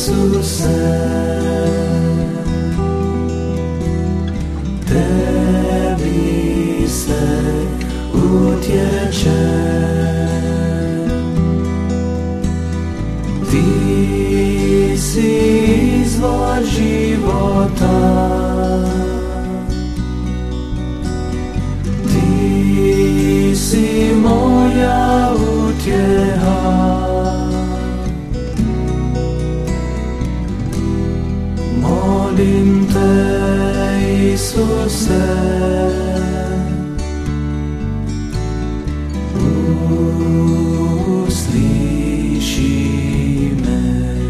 Iisuse, tebi se utječem. Ti si izvor života, ti si moja utjeha. Molim te, Iisuse, usliši me.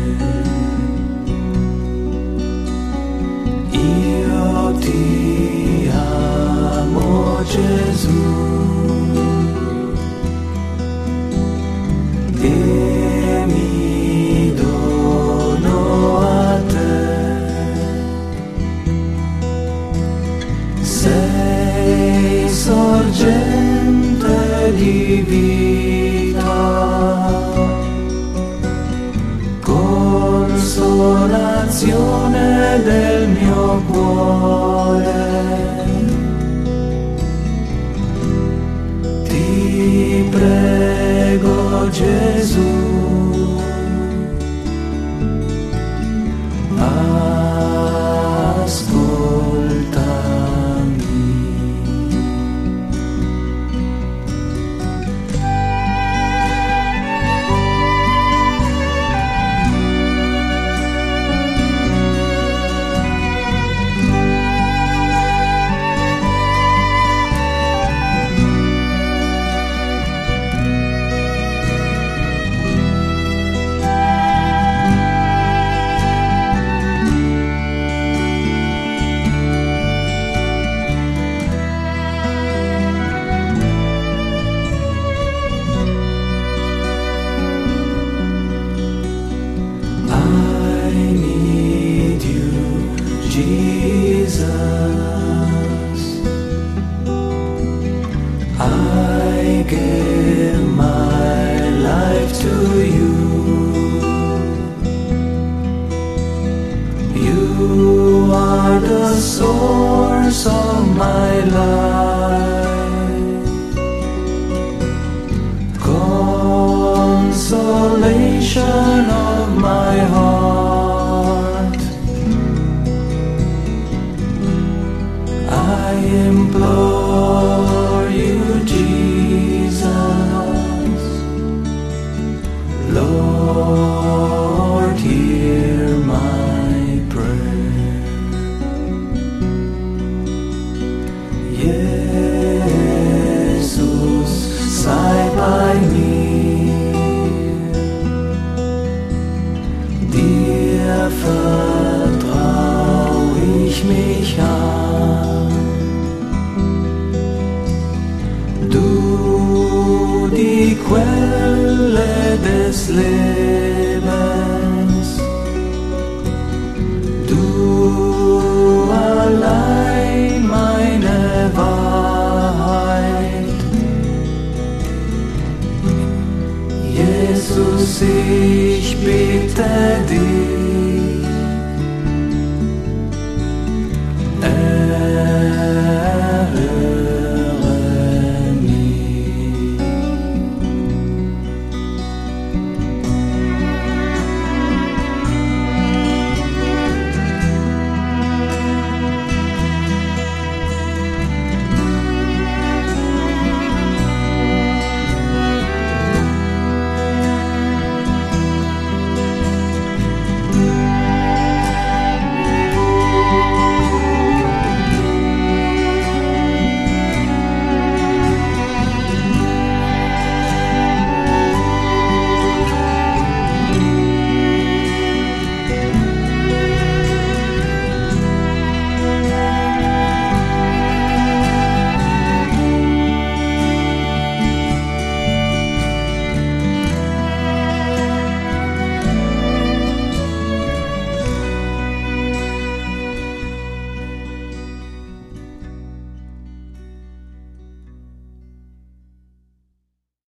Io ti amo, Gesù, e mi dono a te. Sei sorgente di vita, consolazione del mio cuore. Ti prego, Gesù, Jesus, I give my life to you. You are the source of my life, consolation of my heart. I implore you, Jesus, Lord, hear my prayer. Jesus, sei bei mir, dir vertrau ich mich an. Du, die Quelle des Lebens,